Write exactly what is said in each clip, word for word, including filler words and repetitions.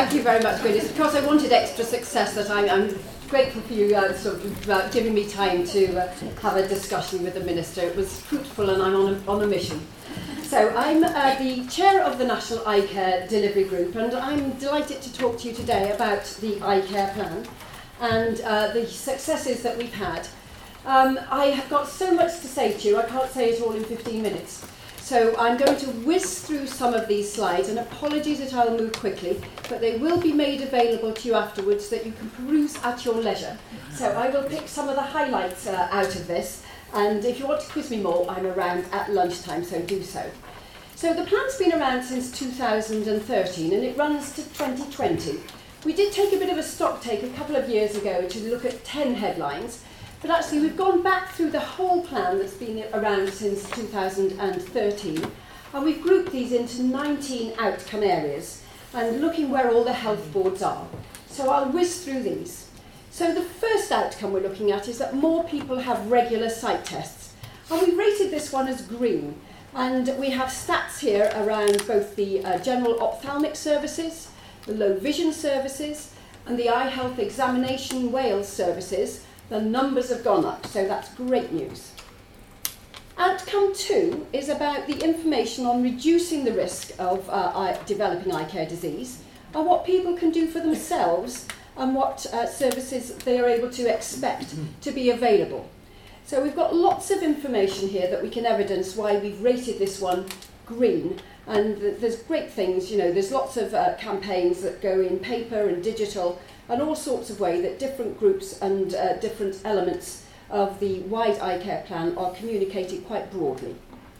thank you very much, Gwyn. It's because I wanted extra success that I'm, I'm grateful for you uh, sort of uh, giving me time to uh, have a discussion with the Minister. It was fruitful and I'm on a, on a mission. So I'm uh, the chair of the National Eye Care Delivery Group, and I'm delighted to talk to you today about the Eye Care Plan and uh, the successes that we've had. Um, I have got so much to say to you, I can't say it all in fifteen minutes. So I'm going to whiz through some of these slides, and apologies that I'll move quickly, but they will be made available to you afterwards that you can peruse at your leisure. So I will pick some of the highlights uh, out of this, and if you want to quiz me more, I'm around at lunchtime, so do so. So the plan's been around since two thousand thirteen, and it runs to twenty twenty. We did take a bit of a stock take a couple of years ago to look at ten headlines, but actually we've gone back through the whole plan that's been around since two thousand thirteen, and we've grouped these into nineteen outcome areas and looking where all the health boards are. So I'll whiz through these. So the first outcome we're looking at is that more people have regular sight tests, and we rated this one as green, and we have stats here around both the uh, general ophthalmic services, the low vision services, and the eye health examination Wales services. The numbers have gone up, so that's great news. Outcome two is about the information on reducing the risk of uh, eye, developing eye care disease, and what people can do for themselves and what uh, services they are able to expect to be available. So we've got lots of information here that we can evidence why we've rated this one green, and th there's great things, you know, there's lots of uh, campaigns that go in paper and digital and all sorts of ways that different groups and uh, different elements of the wide eye care plan are communicated quite broadly.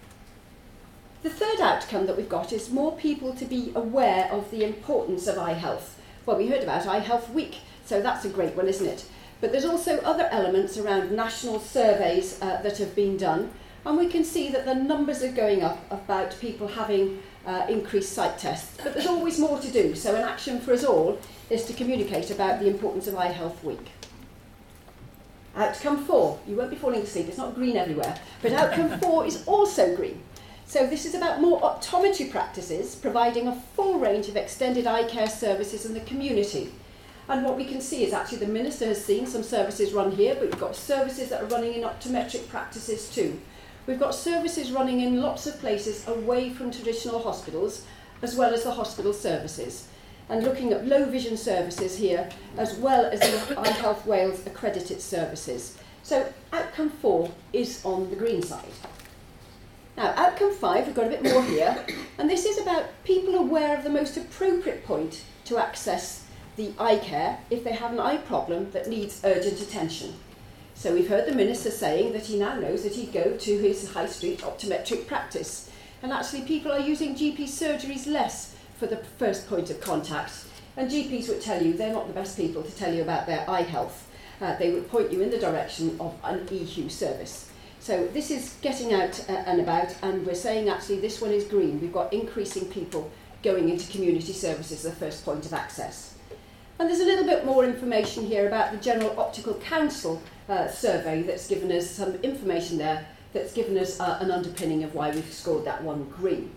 The third outcome that we've got is more people to be aware of the importance of eye health. Well, we heard about Eye Health Week, so that's a great one, isn't it? But there's also other elements around national surveys uh, that have been done, and we can see that the numbers are going up about people having uh, increased sight tests. But there's always more to do, so an action for us all is to communicate about the importance of Eye Health Week. Outcome four, you won't be falling asleep, it's not green everywhere, but outcome four is also green. So this is about more optometry practices, providing a full range of extended eye care services in the community. And what we can see is actually the Minister has seen some services run here, but we've got services that are running in optometric practices too. We've got services running in lots of places away from traditional hospitals, as well as the hospital services. And looking at low vision services here, as well as the Eye Health Wales accredited services. So outcome four is on the green side. Now, outcome five, we've got a bit more here, and this is about people aware of the most appropriate point to access the eye care if they have an eye problem that needs urgent attention. So we've heard the Minister saying that he now knows that he'd go to his high street optometric practice, and actually people are using G P surgeries less for the first point of contact, and G Ps would tell you they're not the best people to tell you about their eye health. Uh, they would point you in the direction of an E H U service. So this is getting out uh, and about, and we're saying actually this one is green. We've got increasing people going into community services as the first point of access. And there's a little bit more information here about the General Optical Council uh, survey that's given us some information there that's given us uh, an underpinning of why we've scored that one green.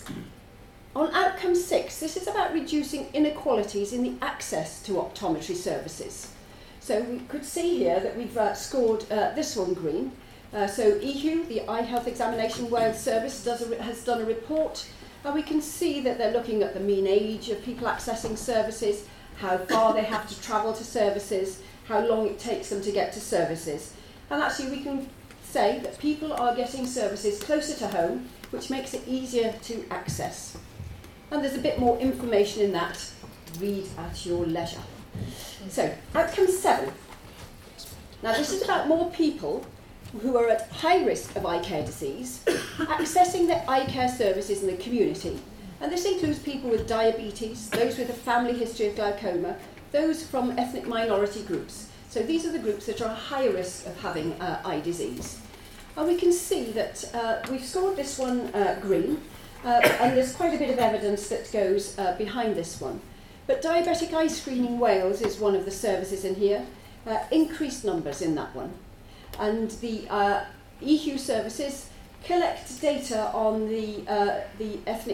On outcome six, this is about reducing inequalities in the access to optometry services. So we could see here that we've uh, scored uh, this one green. Uh, so E H U, the Eye Health Examination Wales Service, does a, has done a report, and we can see that they're looking at the mean age of people accessing services, how far they have to travel to services, how long it takes them to get to services. And actually we can say that people are getting services closer to home, which makes it easier to access. And there's a bit more information in that. Read at your leisure. So, outcome seven. Now this is about more people who are at high risk of eye care disease accessing the eye care services in the community. And this includes people with diabetes, those with a family history of glaucoma, those from ethnic minority groups. So these are the groups that are at high risk of having uh, eye disease. And we can see that uh, we've scored this one uh, green, uh, and there's quite a bit of evidence that goes uh, behind this one. But Diabetic Eye Screening Wales is one of the services in here, uh, increased numbers in that one. And the uh, E H U services collect data on the, uh, the ethnic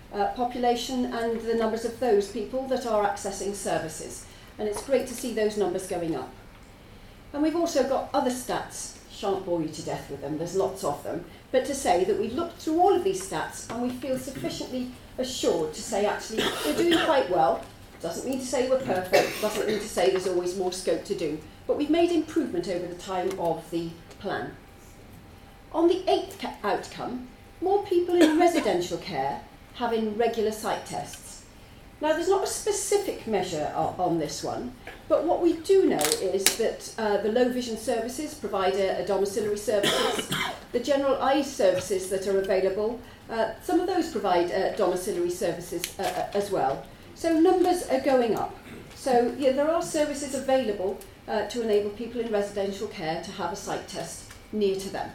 uh, population and the numbers of those people that are accessing services. And it's great to see those numbers going up. And we've also got other stats. Shan't bore you to death with them, there's lots of them. But to say that we've looked through all of these stats and we feel sufficiently assured to say actually we're doing quite well. Doesn't mean to say we're perfect, doesn't mean to say there's always more scope to do. But we've made improvement over the time of the plan. On the eighth ca- outcome, more people in residential care having regular site tests. Now, there's not a specific measure o- on this one, but what we do know is that uh, the low vision services provide a, a domiciliary services, the general eye services that are available, uh, some of those provide uh, domiciliary services uh, uh, as well. So numbers are going up. So yeah, there are services available uh, to enable people in residential care to have a sight test near to them.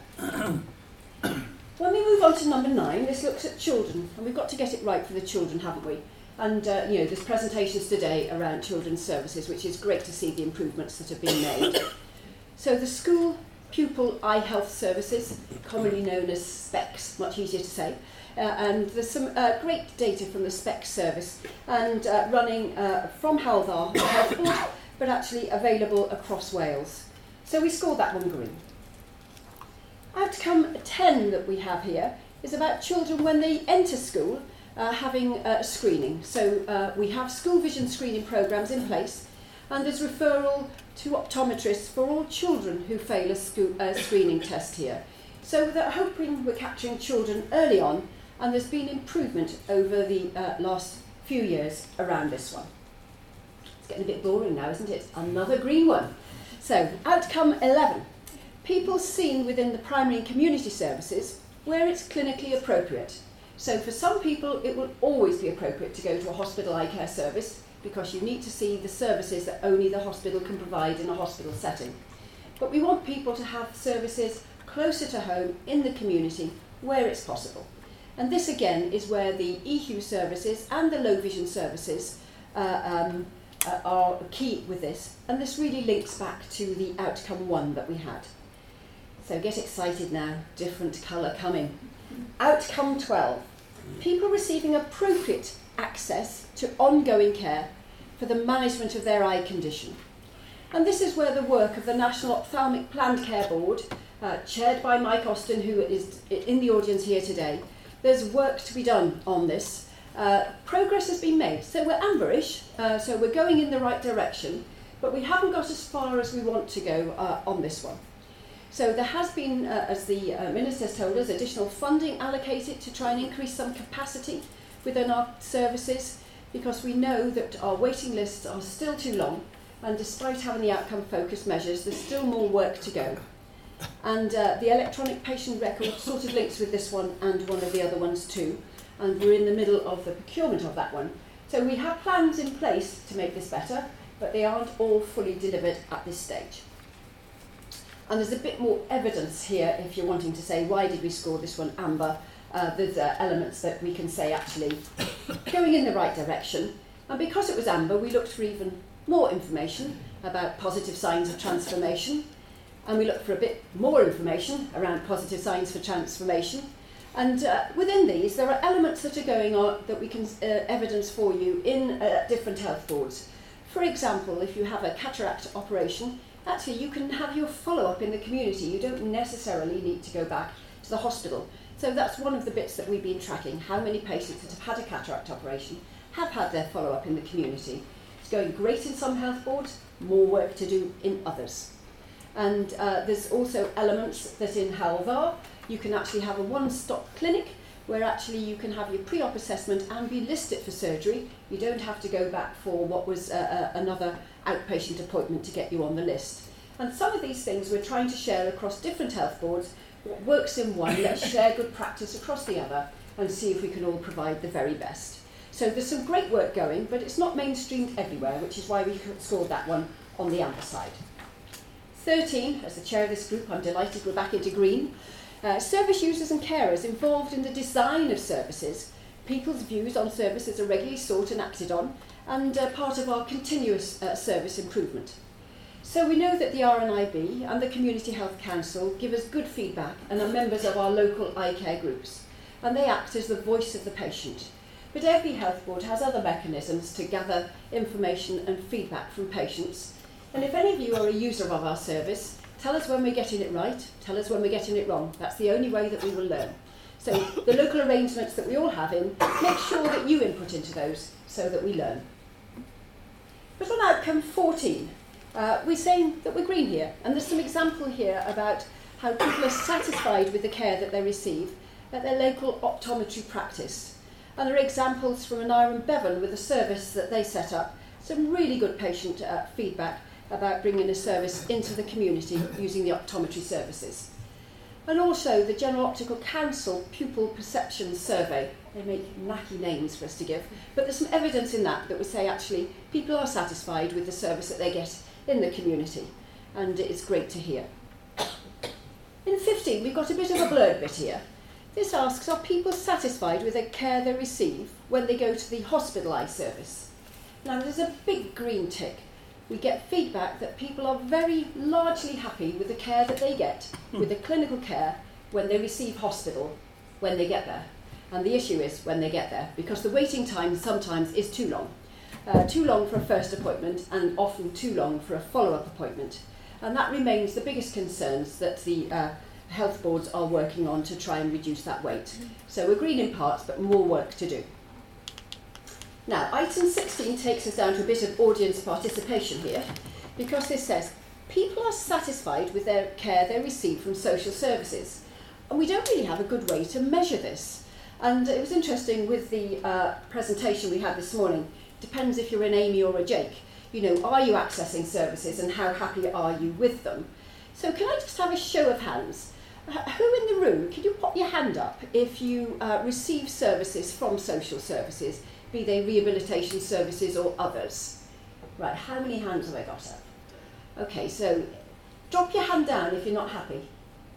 When we move on to number nine, this looks at children, and we've got to get it right for the children, haven't we? And uh, you know, there's presentations today around children's services, which is great to see the improvements that have been made. So the school pupil eye health services, commonly known as SPECS, much easier to say, uh, and there's some uh, great data from the SPECS service, and uh, running uh, from Hywel Dda Health Board, but actually available across Wales. So we scored that one green. Outcome ten that we have here is about children when they enter school uh, having a uh, screening. So uh, we have school vision screening programmes in place, and there's referral to optometrists for all children who fail a school, uh, screening test here. So they're hoping we're capturing children early on, and there's been improvement over the uh, last few years around this one. It's getting a bit boring now, isn't it? Another green one. So outcome eleven. People seen within the primary and community services where it's clinically appropriate. So for some people it will always be appropriate to go to a hospital eye care service because you need to see the services that only the hospital can provide in a hospital setting. But we want people to have services closer to home in the community where it's possible. And this again is where the E H U services and the low vision services uh, um, uh, are key with this. And this really links back to the outcome one that we had. So get excited now, different colour coming. Outcome twelve, people receiving appropriate access to ongoing care for the management of their eye condition. And this is where the work of the National Ophthalmic Planned Care Board, uh, chaired by Mike Austin, who is in the audience here today, there's work to be done on this. Uh, progress has been made, so we're amberish, uh, so we're going in the right direction, but we haven't got as far as we want to go uh, on this one. So there has been, uh, as the uh, Minister has told us, additional funding allocated to try and increase some capacity within our services, because we know that our waiting lists are still too long, and despite having the outcome-focused measures, there's still more work to go. And uh, the electronic patient record sort of links with this one and one of the other ones too, and we're in the middle of the procurement of that one. So we have plans in place to make this better, but they aren't all fully delivered at this stage. And there's a bit more evidence here if you're wanting to say, why did we score this one amber? Uh, there's uh, elements that we can say actually going in the right direction. And because it was amber, we looked for even more information about positive signs of transformation. And we looked for a bit more information around positive signs for transformation. And uh, within these, there are elements that are going on that we can uh, evidence for you in uh, different health boards. For example, if you have a cataract operation, actually you can have your follow-up in the community. You don't necessarily need to go back to the hospital. So that's one of the bits that we've been tracking. How many patients that have had a cataract operation have had their follow-up in the community. It's going great in some health boards, more work to do in others. And uh, there's also elements that in Hywel Dda you can actually have a one-stop clinic where actually you can have your pre-op assessment and be listed for surgery. You don't have to go back for what was uh, uh, another outpatient appointment to get you on the list. And some of these things we're trying to share across different health boards. What works in one, let's share good practice across the other and see if we can all provide the very best. So there's some great work going, but it's not mainstreamed everywhere, which is why we scored that one on the amber side. thirteen, as the chair of this group, I'm delighted we're back into green. Uh, service users and carers involved in the design of services. People's views on services are regularly sought and acted on, and uh, part of our continuous uh, service improvement. So we know that the R N I B and the Community Health Council give us good feedback and are members of our local eye care groups, and they act as the voice of the patient. but every health board has other mechanisms to gather information and feedback from patients. And if any of you are a user of our service, tell us when we're getting it right, tell us when we're getting it wrong. That's the only way that we will learn. So the local arrangements that we all have in, make sure that you input into those so that we learn. But on outcome fourteen, uh, we're saying that we're green here. And there's some example here about how people are satisfied with the care that they receive at their local optometry practice. And there are examples from Anira and Bevan with a service that they set up. Some really good patient uh, feedback about bringing a service into the community using the optometry services. And also the General Optical Council Pupil Perception Survey. They make knacky names for us to give, but there's some evidence in that that would say actually people are satisfied with the service that they get in the community, and it's great to hear. In fifteen, we've got a bit of a blurred bit here. This asks, are people satisfied with the care they receive when they go to the hospitalised service? Now there's a big green tick. We get feedback that people are very largely happy with the care that they get, with the clinical care, when they receive hospital, when they get there. And the issue is when they get there, because the waiting time sometimes is too long. Uh, too long for a first appointment and often too long for a follow-up appointment. And that remains the biggest concerns that the uh, health boards are working on to try and reduce that wait. So we're green in parts, but more work to do. Now, item sixteen takes us down to a bit of audience participation here, because this says, people are satisfied with their care they receive from social services. And we don't really have a good way to measure this. And it was interesting with the uh, presentation we had this morning. Depends if you're an Amy or a Jake. You know, are you accessing services and how happy are you with them? So can I just have a show of hands? Uh, who in the room, can you pop your hand up if you uh, receive services from social services, be they rehabilitation services or others? Right, how many hands have I got up? Okay, so drop your hand down if you're not happy.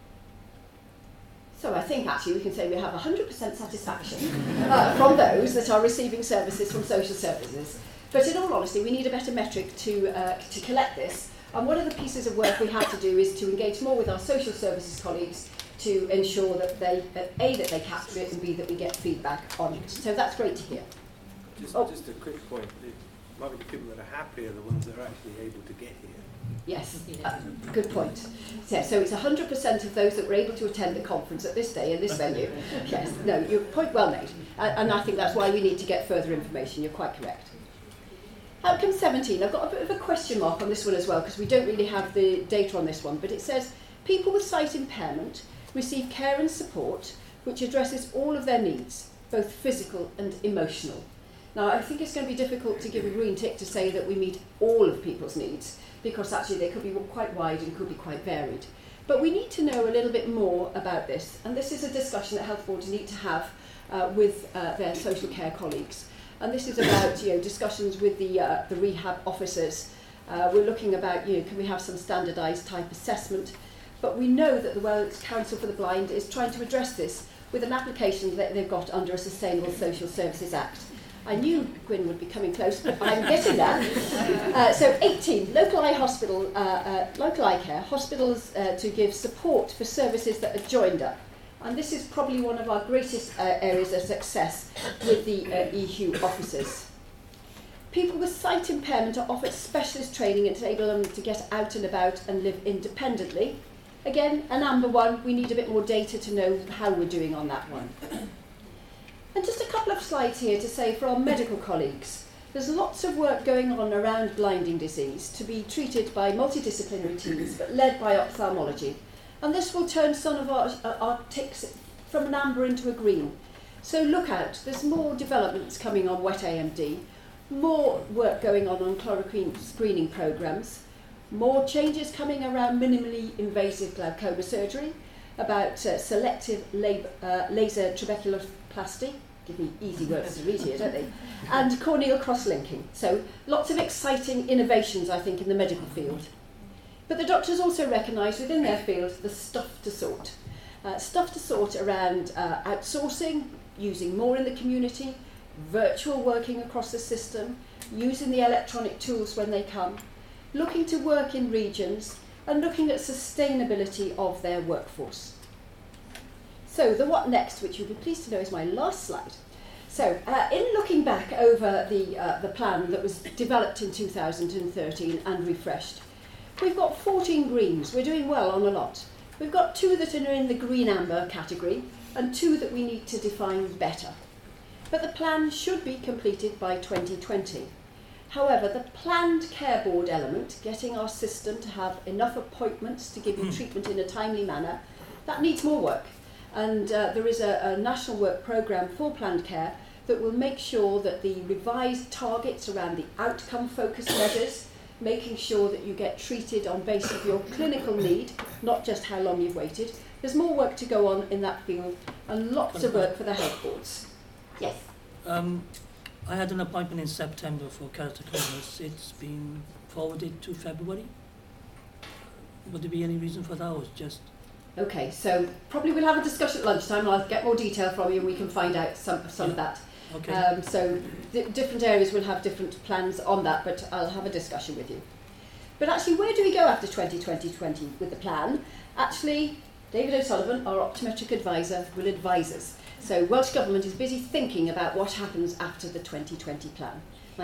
So I think actually we can say we have one hundred percent satisfaction uh, from those that are receiving services from social services. But in all honesty, we need a better metric to, uh, to collect this. And one of the pieces of work we have to do is to engage more with our social services colleagues to ensure that they, that A, that they capture it, and B, that we get feedback on it. So that's great to hear. Just, oh. just a quick point. It might be the people that are happy are the ones that are actually able to get here. Yes, uh, good point. So, so it's one hundred percent of those that were able to attend the conference at this day in this venue. Yes, no, your point well made. Uh, and I think that's why we need to get further information. You're quite correct. Outcome seventeen, I've got a bit of a question mark on this one as well, because we don't really have the data on this one, but it says, people with sight impairment receive care and support which addresses all of their needs, both physical and emotional. Now, I think it's going to be difficult to give a green tick to say that we meet all of people's needs, because actually they could be quite wide and could be quite varied. But we need to know a little bit more about this, and this is a discussion that health boards need to have uh, with uh, their social care colleagues. And this is about, you know, discussions with the, uh, the rehab officers. Uh, we're looking about, you know, can we have some standardised type assessment? But we know that the Wales Council for the Blind is trying to address this with an application that they've got under a Sustainable Social Services Act. I knew Gwyn would be coming close, but I'm getting there. Uh, so eighteen, local eye hospital, uh, uh, local eye care, hospitals uh, to give support for services that are joined up. And this is probably one of our greatest uh, areas of success with the uh, E H U officers. People with sight impairment are offered specialist training to enable them to get out and about and live independently. Again, an amber one, we need a bit more data to know how we're doing on that one. And just a couple of slides here to say for our medical colleagues, there's lots of work going on around blinding disease to be treated by multidisciplinary teams, but led by ophthalmology. And this will turn some of our, our ticks from an amber into a green. So look out, there's more developments coming on wet A M D, more work going on on chloroquine screening programmes, more changes coming around minimally invasive glaucoma surgery, about uh, selective lab, uh, laser trabeculoplasty, give me easy words to read here, don't they? And corneal cross-linking. So lots of exciting innovations, I think, in the medical field. But the doctors also recognise within their field the stuff to sort. Uh, stuff to sort around uh, outsourcing, using more in the community, virtual working across the system, using the electronic tools when they come, looking to work in regions, and looking at sustainability of their workforce. So the what next, which you'll be pleased to know is my last slide, So, uh, in looking back over the, uh, the plan that was developed in two thousand thirteen and refreshed, we've got fourteen greens. We're doing well on a lot. We've got two that are in the green amber category and two that we need to define better. But the plan should be completed by twenty twenty. However, the planned care board element, getting our system to have enough appointments to give you treatment in a timely manner, that needs more work. And uh, there is a, a national work programme for planned care that will make sure that the revised targets around the outcome-focused measures, making sure that you get treated on basis of your clinical need, not just how long you've waited. There's more work to go on in that field and lots of work for the health boards. Yes? Um, I had an appointment in September for keratoconus. It's been forwarded to February. Would there be any reason for that, or it's just... Okay, so probably we'll have a discussion at lunchtime and I'll get more detail from you and we can find out some, some Yeah. of that. Okay. Um, so di different areas will have different plans on that, but I'll have a discussion with you. But actually, where do we go after twenty twenty with the plan? Actually, David O'Sullivan, our optometric advisor, will advise us. So Welsh Government is busy thinking about what happens after the twenty twenty plan.